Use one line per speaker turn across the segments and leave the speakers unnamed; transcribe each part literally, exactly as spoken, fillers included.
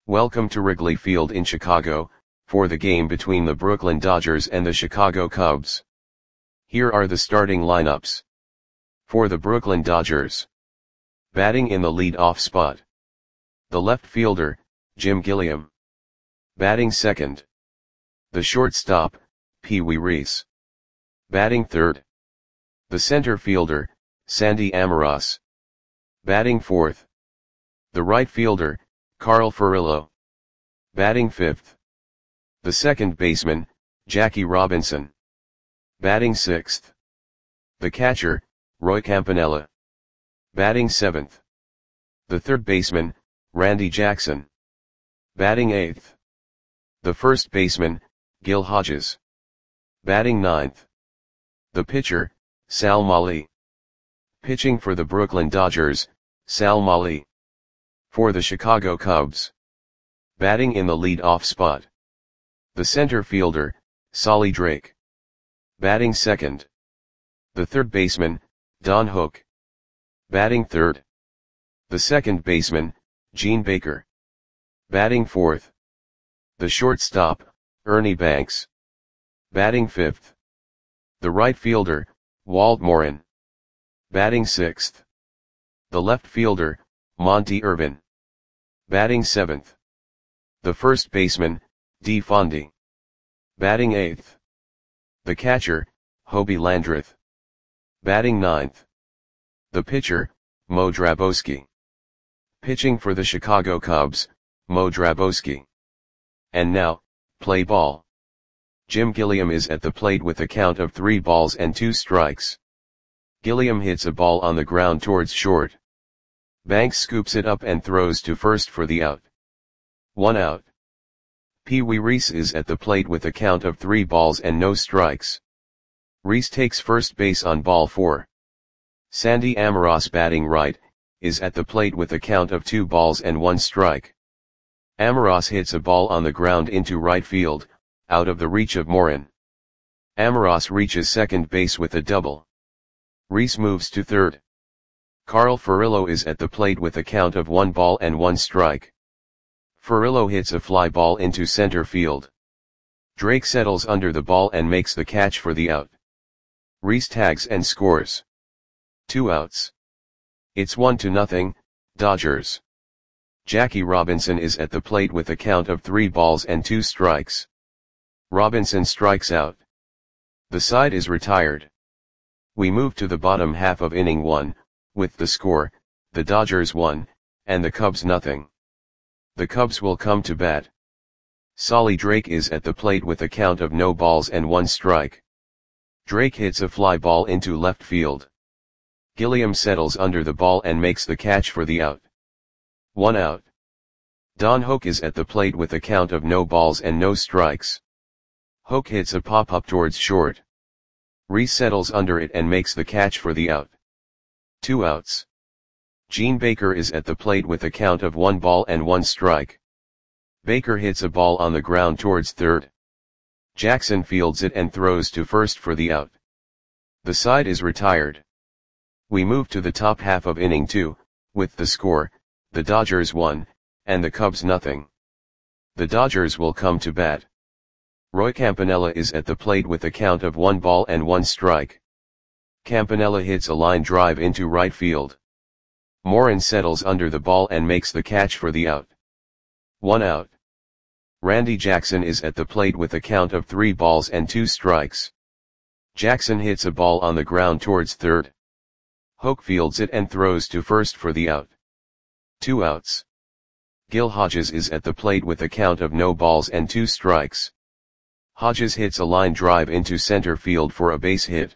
Welcome to Wrigley Field in Chicago, for the game between the Brooklyn Dodgers and the Chicago Cubs. Here are the starting lineups. For the Brooklyn Dodgers. Batting in the lead-off spot. The left fielder, Jim Gilliam. Batting second. The shortstop, Pee Wee Reese. Batting third. The center fielder, Sandy Almiroz. Batting fourth. The right fielder, Carl Furillo. Batting fifth. The second baseman, Jackie Robinson. Batting sixth. The catcher, Roy Campanella. Batting seventh. The third baseman, Randy Jackson. Batting eighth. The first baseman, Gil Hodges. Batting ninth. The pitcher, Sal Mali. Pitching for the Brooklyn Dodgers, Sal Mali. For the Chicago Cubs. Batting in the lead-off spot. The center fielder, Solly Drake. Batting second. The third baseman, Don Hook. Batting third. The second baseman, Gene Baker. Batting fourth. The shortstop, Ernie Banks. Batting fifth. The right fielder, Walt Morin. Batting sixth. The left fielder, Monty Irvin. Batting seventh. The first baseman, Dee Fondy. Batting eighth. The catcher, Hobie Landreth. Batting ninth. The pitcher, Mo Drabowski. Pitching for the Chicago Cubs, Mo Drabowski. And now, play ball. Jim Gilliam is at the plate with a count of three balls and two strikes. Gilliam hits a ball on the ground towards short. Banks scoops it up and throws to first for the out. One out. Pee Wee Reese is at the plate with a count of three balls and no strikes. Reese takes first base on ball four. Sandy Almiroz, batting right, is at the plate with a count of two balls and one strike. Almiroz hits a ball on the ground into right field, out of the reach of Morin. Almiroz reaches second base with a double. Reese moves to third. Carl Furillo is at the plate with a count of one ball and one strike. Furillo hits a fly ball into center field. Drake settles under the ball and makes the catch for the out. Reese tags and scores. Two outs. It's one to nothing, Dodgers. Jackie Robinson is at the plate with a count of three balls and two strikes. Robinson strikes out. The side is retired. We move to the bottom half of inning one, with the score, the Dodgers one, and the Cubs nothing. The Cubs will come to bat. Solly Drake is at the plate with a count of no balls and one strike. Drake hits a fly ball into left field. Gilliam settles under the ball and makes the catch for the out. One out. Don Hook is at the plate with a count of no balls and no strikes. Hook hits a pop-up towards short. Reese settles under it and makes the catch for the out. Two outs. Gene Baker is at the plate with a count of one ball and one strike. Baker hits a ball on the ground towards third. Jackson fields it and throws to first for the out. The side is retired. We move to the top half of inning two, with the score, the Dodgers one, and the Cubs nothing. The Dodgers will come to bat. Roy Campanella is at the plate with a count of one ball and one strike. Campanella hits a line drive into right field. Morin settles under the ball and makes the catch for the out. One out. Randy Jackson is at the plate with a count of three balls and two strikes. Jackson hits a ball on the ground towards third. Hook fields it and throws to first for the out. Two outs. Gil Hodges is at the plate with a count of no balls and two strikes. Hodges hits a line drive into center field for a base hit.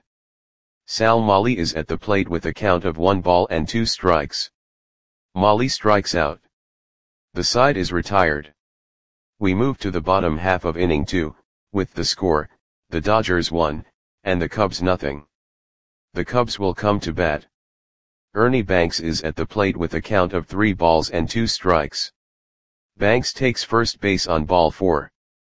Sal Mali is at the plate with a count of one ball and two strikes. Mali strikes out. The side is retired. We move to the bottom half of inning two, with the score, the Dodgers one, and the Cubs nothing. The Cubs will come to bat. Ernie Banks is at the plate with a count of three balls and two strikes. Banks takes first base on ball four.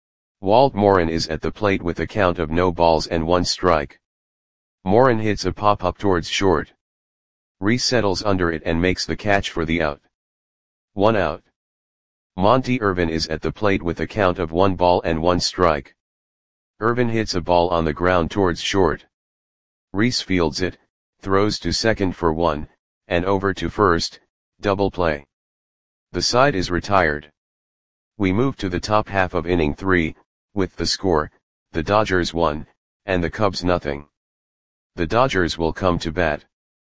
Walt Morin is at the plate with a count of no balls and one strike. Morin hits a pop-up towards short. Reese settles under it and makes the catch for the out. One out. Monty Irvin is at the plate with a count of one ball and one strike. Irvin hits a ball on the ground towards short. Reese fields it, throws to second for one, and over to first, double play. The side is retired. We move to the top half of inning three, with the score, the Dodgers one, and the Cubs nothing. The Dodgers will come to bat.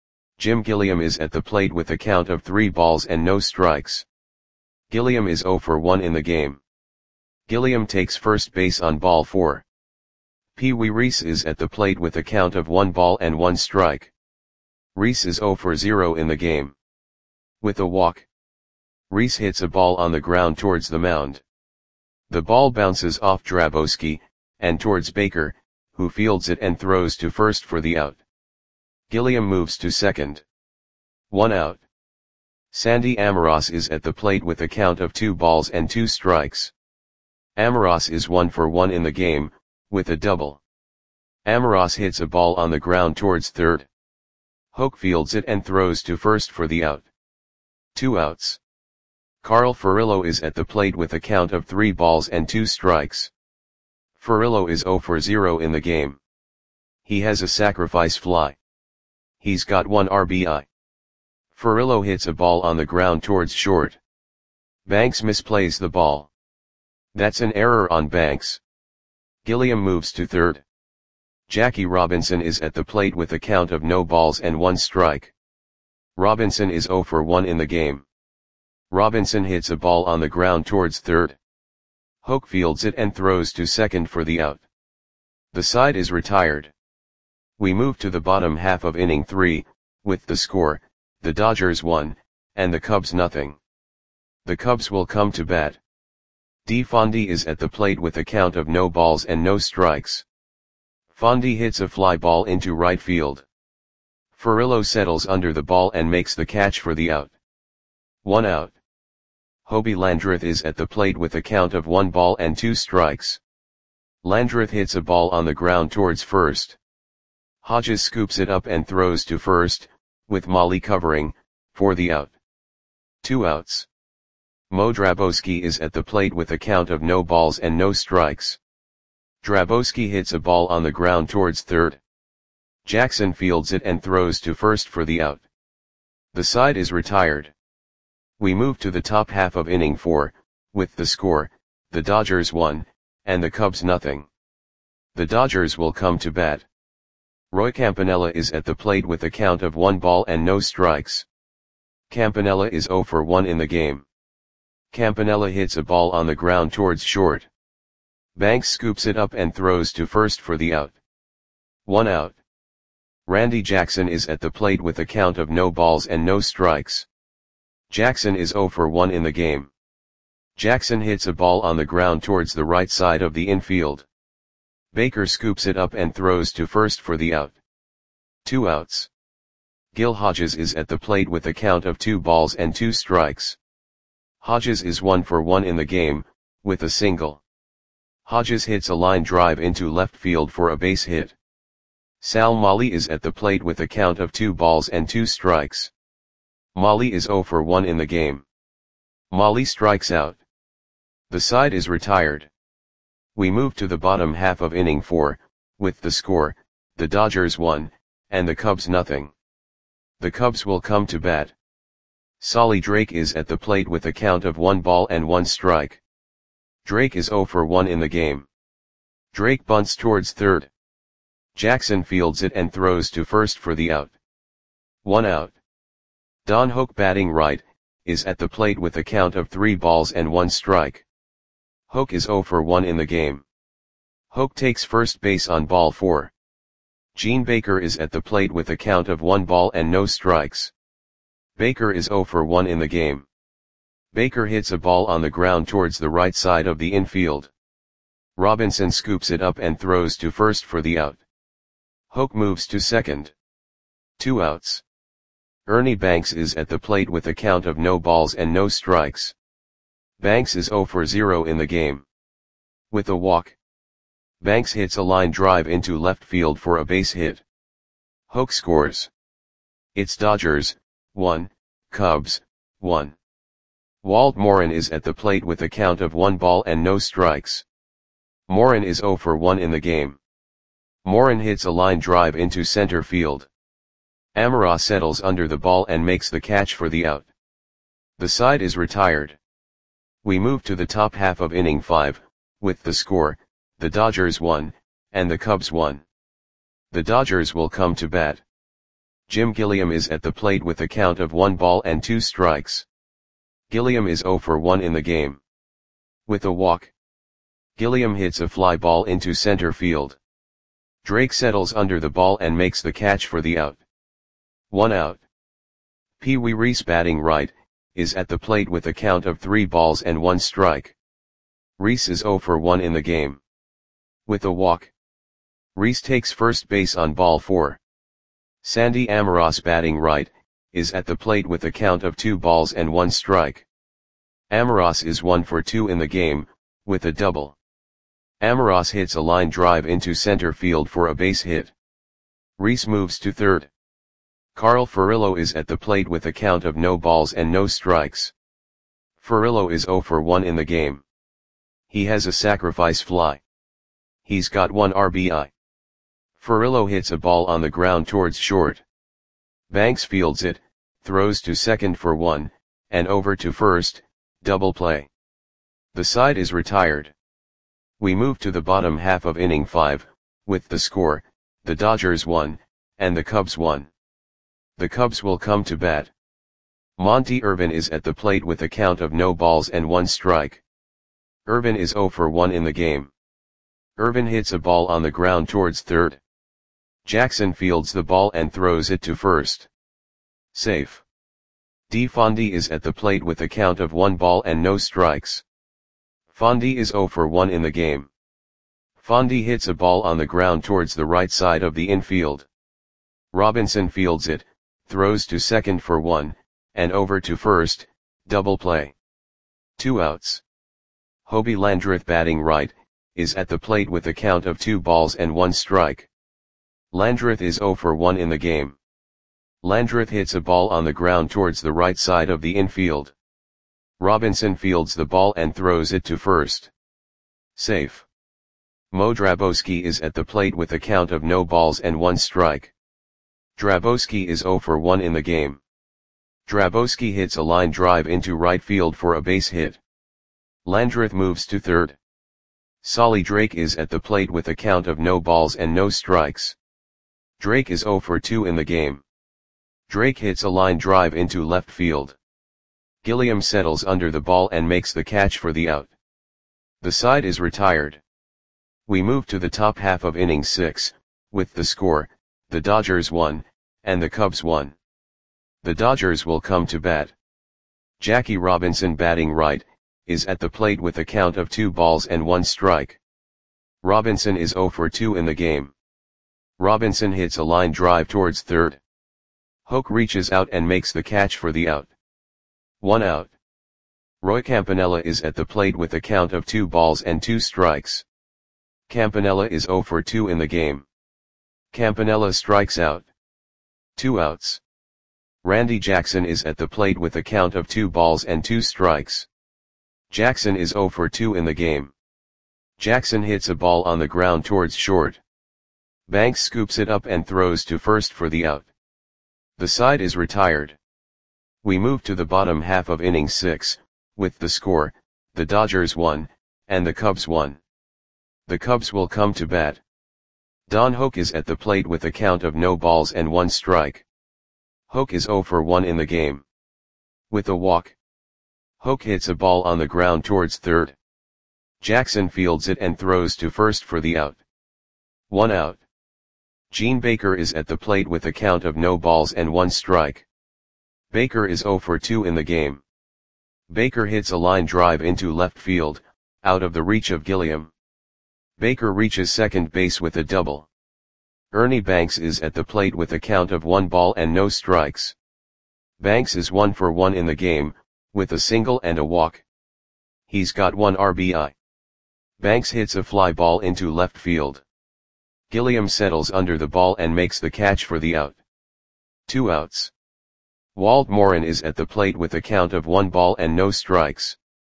Jim Gilliam is at the plate with a count of three balls and no strikes. Gilliam is oh for one in the game. Gilliam takes first base on ball four. Pee Wee Reese is at the plate with a count of one ball and one strike. Reese is oh for zero in the game. With a walk, Reese hits a ball on the ground towards the mound. The ball bounces off Drabowski, and towards Baker, who fields it and throws to first for the out. Gilliam moves to second. One out. Sandy Amoros is at the plate with a count of two balls and two strikes. Amoros is one for one in the game, with a double. Amoros hits a ball on the ground towards third. Hoke fields it and throws to first for the out. Two outs. Carl Furillo is at the plate with a count of three balls and two strikes. Furillo is oh for zero in the game. He has a sacrifice fly. He's got one R B I. Furillo hits a ball on the ground towards short. Banks misplays the ball. That's an error on Banks. Gilliam moves to third. Jackie Robinson is at the plate with a count of no balls and one strike. Robinson is oh for one in the game. Robinson hits a ball on the ground towards third. Hoke fields it and throws to second for the out. The side is retired. We move to the bottom half of inning three, with the score, the Dodgers one, and the Cubs nothing. The Cubs will come to bat. D. Fondy is at the plate with a count of no balls and no strikes. Fondy hits a fly ball into right field. Furillo settles under the ball and makes the catch for the out. One out. Hobie Landreth is at the plate with a count of one ball and two strikes. Landreth hits a ball on the ground towards first. Hodges scoops it up and throws to first, with Molly covering, for the out. Two outs. Mo Drabowski is at the plate with a count of no balls and no strikes. Drabowski hits a ball on the ground towards third. Jackson fields it and throws to first for the out. The side is retired. We move to the top half of inning four, with the score, the Dodgers one, and the Cubs nothing. The Dodgers will come to bat. Roy Campanella is at the plate with a count of one ball and no strikes. Campanella is oh for one in the game. Campanella hits a ball on the ground towards short. Banks scoops it up and throws to first for the out. One out. Randy Jackson is at the plate with a count of no balls and no strikes. Jackson is oh for one in the game. Jackson hits a ball on the ground towards the right side of the infield. Baker scoops it up and throws to first for the out. Two outs. Gil Hodges is at the plate with a count of two balls and two strikes. Hodges is one for one in the game, with a single. Hodges hits a line drive into left field for a base hit. Sal Molly is at the plate with a count of two balls and two strikes. Molly is oh for one in the game. Molly strikes out. The side is retired. We move to the bottom half of inning four, with the score, the Dodgers one, and the Cubs nothing. The Cubs will come to bat. Solly Drake is at the plate with a count of one ball and one strike. Drake is oh for one in the game. Drake bunts towards third. Jackson fields it and throws to first for the out. One out. Don Hoke, batting right, is at the plate with a count of three balls and one strike. Hoke is oh for one in the game. Hoke takes first base on ball four. Gene Baker is at the plate with a count of one ball and no strikes. Baker is oh for one in the game. Baker hits a ball on the ground towards the right side of the infield. Robinson scoops it up and throws to first for the out. Hoke moves to second. Two outs. Ernie Banks is at the plate with a count of no balls and no strikes. Banks is oh for zero in the game. With a walk, Banks hits a line drive into left field for a base hit. Hoke scores. It's Dodgers, one, Cubs, one. Walt Morin is at the plate with a count of one ball and no strikes. Morin is zero for one in the game. Morin hits a line drive into center field. Amara settles under the ball and makes the catch for the out. The side is retired. We move to the top half of inning five, with the score, the Dodgers won, and the Cubs won. The Dodgers will come to bat. Jim Gilliam is at the plate with a count of one ball and two strikes. Gilliam is zero for one in the game. With a walk, Gilliam hits a fly ball into center field. Drake settles under the ball and makes the catch for the out. One out. Pee Wee Reese, batting right, is at the plate with a count of three balls and one strike. Reese is zero for one in the game. With a walk, Reese takes first base on ball four. Sandy Amaros, batting right, is at the plate with a count of two balls and one strike. Amaros is one for two in the game, with a double. Amaros hits a line drive into center field for a base hit. Reese moves to third. Carl Furillo is at the plate with a count of no balls and no strikes. Furillo is zero for one in the game. He has a sacrifice fly. He's got one R B I. Furillo hits a ball on the ground towards short. Banks fields it, throws to second for one, and over to first, double play. The side is retired. We move to the bottom half of inning five, with the score, the Dodgers won, and the Cubs won. The Cubs will come to bat. Monty Irvin is at the plate with a count of no balls and one strike. Irvin is zero for one in the game. Irvin hits a ball on the ground towards third. Jackson fields the ball and throws it to first. Safe. D. Fondy is at the plate with a count of one ball and no strikes. Fondy is zero for one in the game. Fondy hits a ball on the ground towards the right side of the infield. Robinson fields it, throws to second for one, and over to first, double play. Two outs. Hobie Landreth, batting right, is at the plate with a count of two balls and one strike. Landreth is zero for one in the game. Landreth hits a ball on the ground towards the right side of the infield. Robinson fields the ball and throws it to first. Safe. Mo Drabowski is at the plate with a count of no balls and one strike. Drabowski is zero for one in the game. Drabowski hits a line drive into right field for a base hit. Landreth moves to third. Solly Drake is at the plate with a count of no balls and no strikes. Drake is zero for two in the game. Drake hits a line drive into left field. Gilliam settles under the ball and makes the catch for the out. The side is retired. We move to the top half of inning six, with the score, the Dodgers won, and the Cubs won. The Dodgers will come to bat. Jackie Robinson, batting right, is at the plate with a count of two balls and one strike. Robinson is zero for two in the game. Robinson hits a line drive towards third. Hoke reaches out and makes the catch for the out. One out. Roy Campanella is at the plate with a count of two balls and two strikes. Campanella is zero for two in the game. Campanella strikes out. Two outs. Randy Jackson is at the plate with a count of two balls and two strikes. Jackson is zero for two in the game. Jackson hits a ball on the ground towards short. Banks scoops it up and throws to first for the out. The side is retired. We move to the bottom half of inning six, with the score, the Dodgers won, and the Cubs won. The Cubs will come to bat. Don Hoke is at the plate with a count of no balls and one strike. Hoke is zero for one in the game. With a walk, Hoke hits a ball on the ground towards third. Jackson fields it and throws to first for the out. One out. Gene Baker is at the plate with a count of no balls and one strike. Baker is zero for two in the game. Baker hits a line drive into left field, out of the reach of Gilliam. Baker reaches second base with a double. Ernie Banks is at the plate with a count of one ball and no strikes. Banks is one for one in the game, with a single and a walk. He's got one R B I. Banks hits a fly ball into left field. Gilliam settles under the ball and makes the catch for the out. Two outs. Walt Morin is at the plate with a count of one ball and no strikes.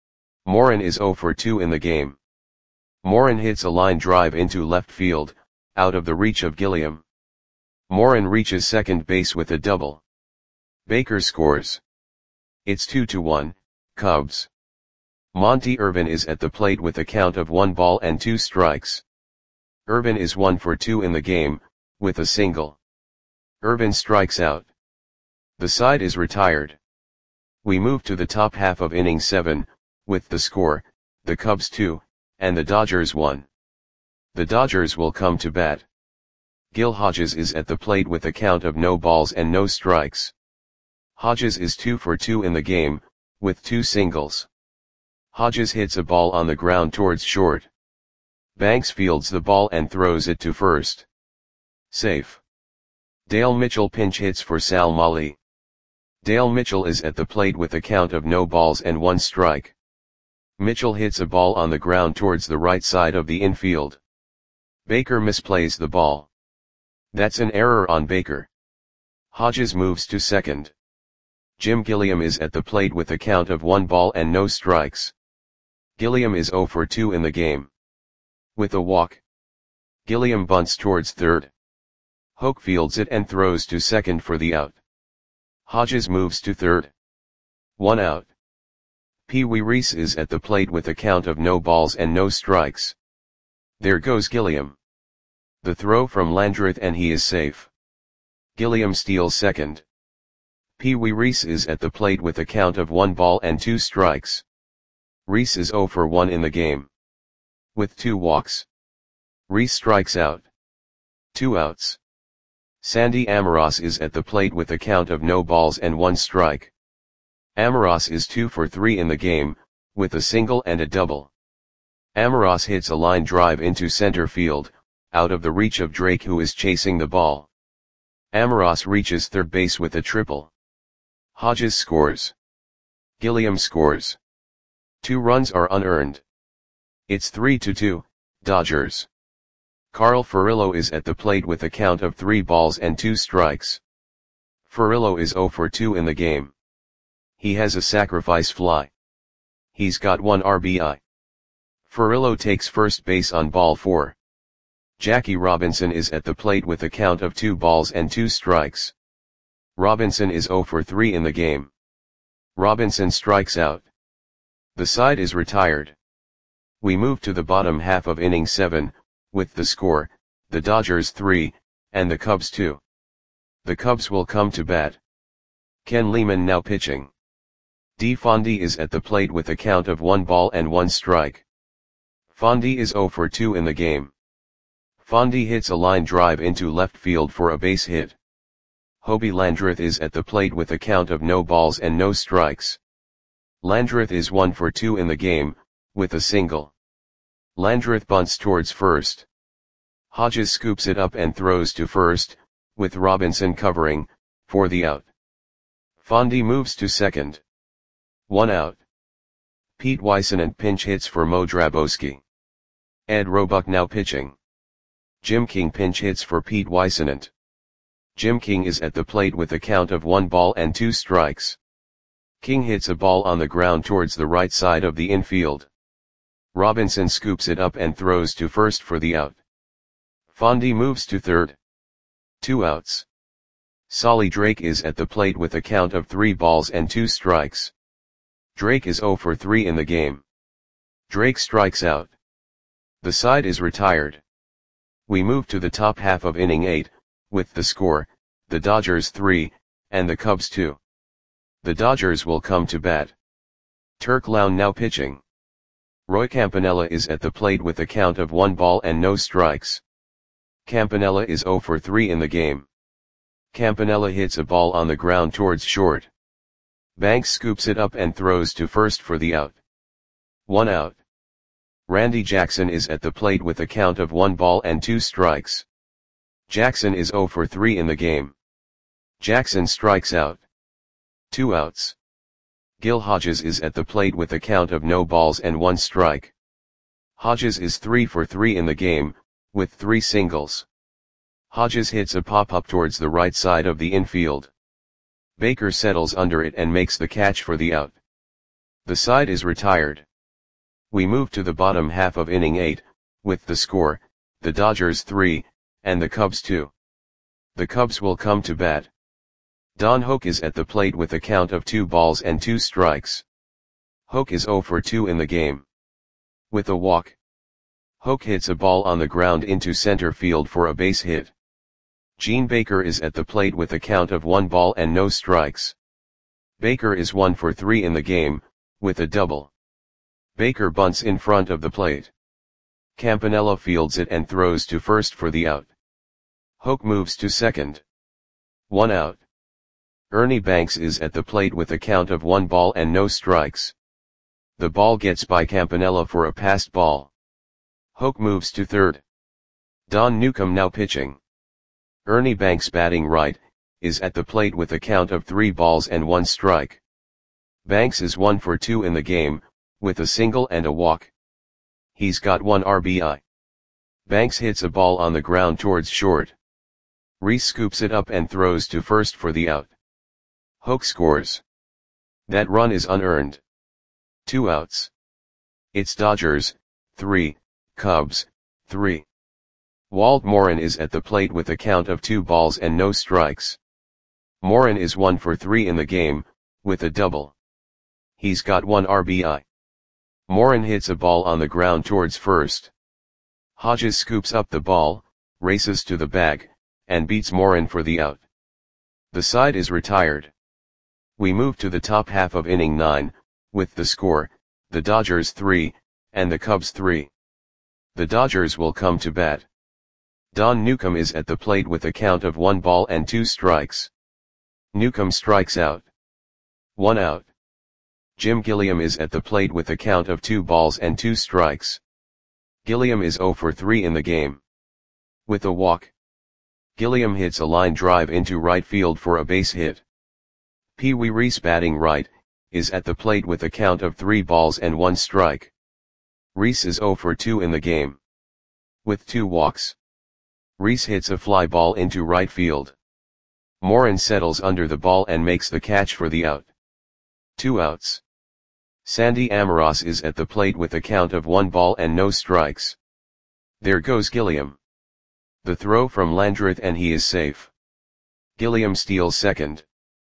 Morin is zero for two in the game. Morin hits a line drive into left field, out of the reach of Gilliam. Morin reaches second base with a double. Baker scores. It's two to one, Cubs. Monty Irvin is at the plate with a count of one ball and two strikes. Irvin is one for two in the game, with a single. Irvin strikes out. The side is retired. We move to the top half of inning seven, with the score, the Cubs two, and the Dodgers one. The Dodgers will come to bat. Gil Hodges is at the plate with a count of no balls and no strikes. Hodges is two for two in the game, with two singles. Hodges hits a ball on the ground towards short. Banks fields the ball and throws it to first. Safe. Dale Mitchell pinch hits for Sal Mali. Dale Mitchell is at the plate with a count of no balls and one strike. Mitchell hits a ball on the ground towards the right side of the infield. Baker misplays the ball. That's an error on Baker. Hodges moves to second. Jim Gilliam is at the plate with a count of one ball and no strikes. Gilliam is zero for two in the game. With a walk. Gilliam bunts towards third. Hoke fields it and throws to second for the out. Hodges moves to third. One out. Pee Wee Reese is at the plate with a count of no balls and no strikes. There goes Gilliam. The throw from Landreth and he is safe. Gilliam steals second. Pee Wee Reese is at the plate with a count of one ball and two strikes. Reese is zero for one in the game. With two walks. Reese strikes out. Two outs. Sandy Amoros is at the plate with a count of no balls and one strike. Amoros is two for three in the game, with a single and a double. Amoros hits a line drive into center field, out of the reach of Drake who is chasing the ball. Amoros reaches third base with a triple. Hodges scores. Gilliam scores. Two runs are unearned. It's three to two, Dodgers. Carl Furillo is at the plate with a count of three balls and two strikes. Furillo is zero for two in the game. He has a sacrifice fly. He's got one R B I. Furillo takes first base on ball four. Jackie Robinson is at the plate with a count of two balls and two strikes. Robinson is zero for three in the game. Robinson strikes out. The side is retired. We move to the bottom half of inning seven, with the score, the Dodgers three, and the Cubs two. The Cubs will come to bat. Ken Lehman now pitching. D. Fondy is at the plate with a count of one ball and one strike. Fondy is zero for two in the game. Fondy hits a line drive into left field for a base hit. Hobie Landreth is at the plate with a count of no balls and no strikes. Landreth is one for two in the game, with a single. Landreth bunts towards first. Hodges scoops it up and throws to first, with Robinson covering, for the out. Fondy moves to second. One out. Pete Weissenant pinch hits for Mo Drabowski. Ed Roebuck now pitching. Jim King pinch hits for Pete Weissenant. Jim King is at the plate with a count of one ball and two strikes. King hits a ball on the ground towards the right side of the infield. Robinson scoops it up and throws to first for the out. Fondy moves to third. Two outs. Solly Drake is at the plate with a count of three balls and two strikes. Drake is zero for three in the game. Drake strikes out. The side is retired. We move to the top half of inning eight, with the score, the Dodgers three, and the Cubs two. The Dodgers will come to bat. Turk Lown now pitching. Roy Campanella is at the plate with a count of one ball and no strikes. Campanella is zero for three in the game. Campanella hits a ball on the ground towards short. Banks scoops it up and throws to first for the out. One out. Randy Jackson is at the plate with a count of one ball and two strikes. Jackson is zero for three in the game. Jackson strikes out. Two outs. Gil Hodges is at the plate with a count of no balls and one strike. Hodges is three for three in the game, with three singles. Hodges hits a pop-up towards the right side of the infield. Baker settles under it and makes the catch for the out. The side is retired. We move to the bottom half of inning eight, with the score, the Dodgers three, and the Cubs two. The Cubs will come to bat. Don Hoak is at the plate with a count of two balls and two strikes. Hoak is oh for two in the game. With a walk. Hoak hits a ball on the ground into center field for a base hit. Gene Baker is at the plate with a count of one ball and no strikes. Baker is one for three in the game, with a double. Baker bunts in front of the plate. Campanella fields it and throws to first for the out. Hoak moves to second. One out. Ernie Banks is at the plate with a count of one ball and no strikes. The ball gets by Campanella for a passed ball. Hoak moves to third. Don Newcombe now pitching. Ernie Banks batting right, is at the plate with a count of three balls and one strike. Banks is one for two in the game, with a single and a walk. He's got one R B I. Banks hits a ball on the ground towards short. Reese scoops it up and throws to first for the out. Hoak scores. That run is unearned. Two outs. It's Dodgers, three, Cubs, three. Walt Morin is at the plate with a count of two balls and no strikes. Morin is one for three in the game, with a double. He's got one R B I. Morin hits a ball on the ground towards first. Hodges scoops up the ball, races to the bag, and beats Morin for the out. The side is retired. We move to the top half of inning nine, with the score, the Dodgers three, and the Cubs three. The Dodgers will come to bat. Don Newcombe is at the plate with a count of one ball and two strikes. Newcombe strikes out. One out. Jim Gilliam is at the plate with a count of two balls and two strikes. Gilliam is oh for three in the game. With a walk. Gilliam hits a line drive into right field for a base hit. Pee Wee Reese batting right, is at the plate with a count of three balls and one strike. Reese is oh for two in the game. With two walks. Reese hits a fly ball into right field. Morin settles under the ball and makes the catch for the out. Two outs. Sandy Amoros is at the plate with a count of one ball and no strikes. There goes Gilliam. The throw from Landreth and he is safe. Gilliam steals second.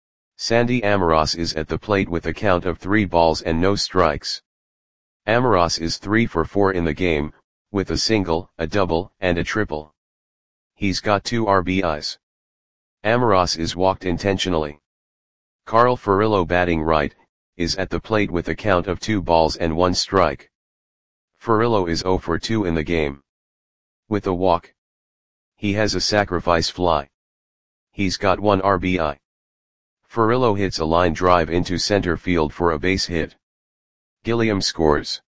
Sandy Amoros is at the plate with a count of three balls and no strikes. Amoros is three for four in the game, with a single, a double, and a triple. He's got two R B Is. Amoros is walked intentionally. Carl Furillo batting right, is at the plate with a count of two balls and one strike. Furillo is oh for two in the game. With a walk. He has a sacrifice fly. He's got one R B I. Furillo hits a line drive into center field for a base hit. Gilliam scores.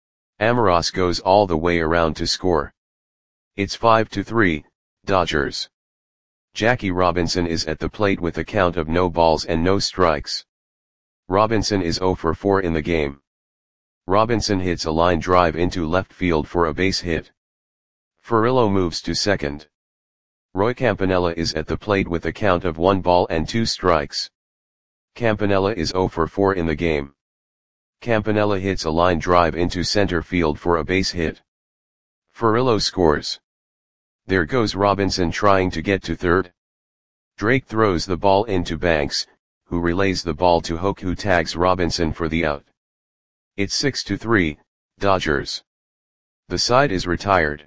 Amoros goes all the way around to score. It's five to three, Dodgers. Jackie Robinson is at the plate with a count of no balls and no strikes. Robinson is oh for four in the game. Robinson hits a line drive into left field for a base hit. Furillo moves to second. Roy Campanella is at the plate with a count of one ball and two strikes. Campanella is oh for four in the game. Campanella hits a line drive into center field for a base hit. Furillo scores. There goes Robinson trying to get to third. Drake throws the ball into Banks, who relays the ball to Hoak, who tags Robinson for the out. It's six to three, Dodgers. The side is retired.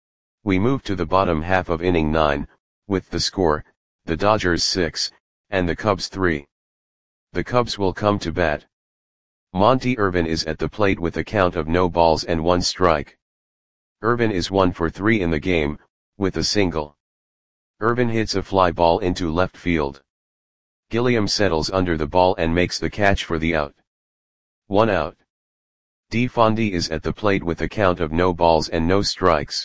We move to the bottom half of inning nine, with the score, the Dodgers six, and the Cubs three. The Cubs will come to bat. Monty Irvin is at the plate with a count of no balls and one strike. Irvin is one for three in the game, with a single. Irvin hits a fly ball into left field. Gilliam settles under the ball and makes the catch for the out. One out. D. Fondy is at the plate with a count of no balls and no strikes.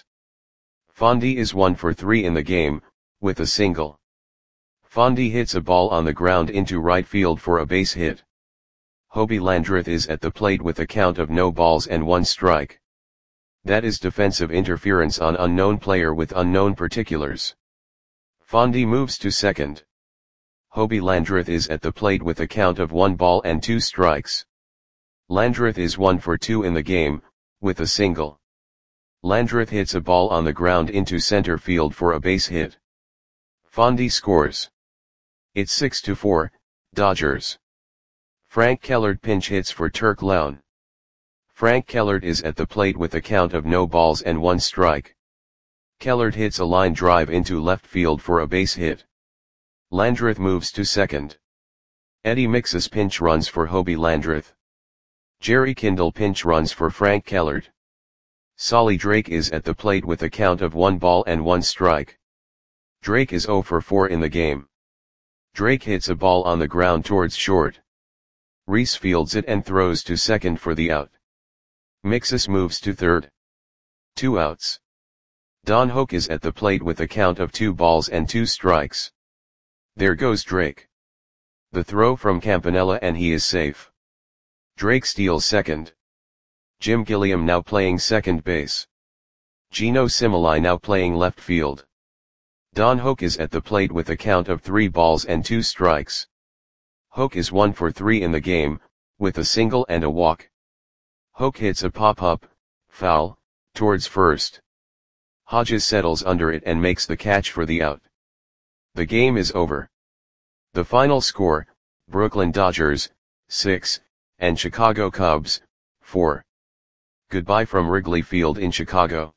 Fondy is one for three in the game, with a single. Fondy hits a ball on the ground into right field for a base hit. Hobie Landreth is at the plate with a count of no balls and one strike. That is defensive interference on unknown player with unknown particulars. Fondy moves to second. Hobie Landreth is at the plate with a count of one ball and two strikes. Landreth is one for two in the game, with a single. Landreth hits a ball on the ground into center field for a base hit. Fondy scores. It's six to four, Dodgers. Frank Kellert pinch hits for Turk Lown. Frank Kellert is at the plate with a count of no balls and one strike. Kellert hits a line drive into left field for a base hit. Landreth moves to second. Eddie Mixus pinch runs for Hobie Landreth. Jerry Kindle pinch runs for Frank Kellert. Solly Drake is at the plate with a count of one ball and one strike. Drake is zero for four in the game. Drake hits a ball on the ground towards short. Reese fields it and throws to second for the out. Mixus moves to third. Two outs. Don Hoke is at the plate with a count of two balls and two strikes. There goes Drake. The throw from Campanella and he is safe. Drake steals second. Jim Gilliam now playing second base. Gino Simili now playing left field. Don Hoke is at the plate with a count of three balls and two strikes. Hoke is one for three in the game, with a single and a walk. Hoke hits a pop-up, foul, towards first. Hodges settles under it and makes the catch for the out. The game is over. The final score, Brooklyn Dodgers, six, and Chicago Cubs, four. Goodbye from Wrigley Field in Chicago.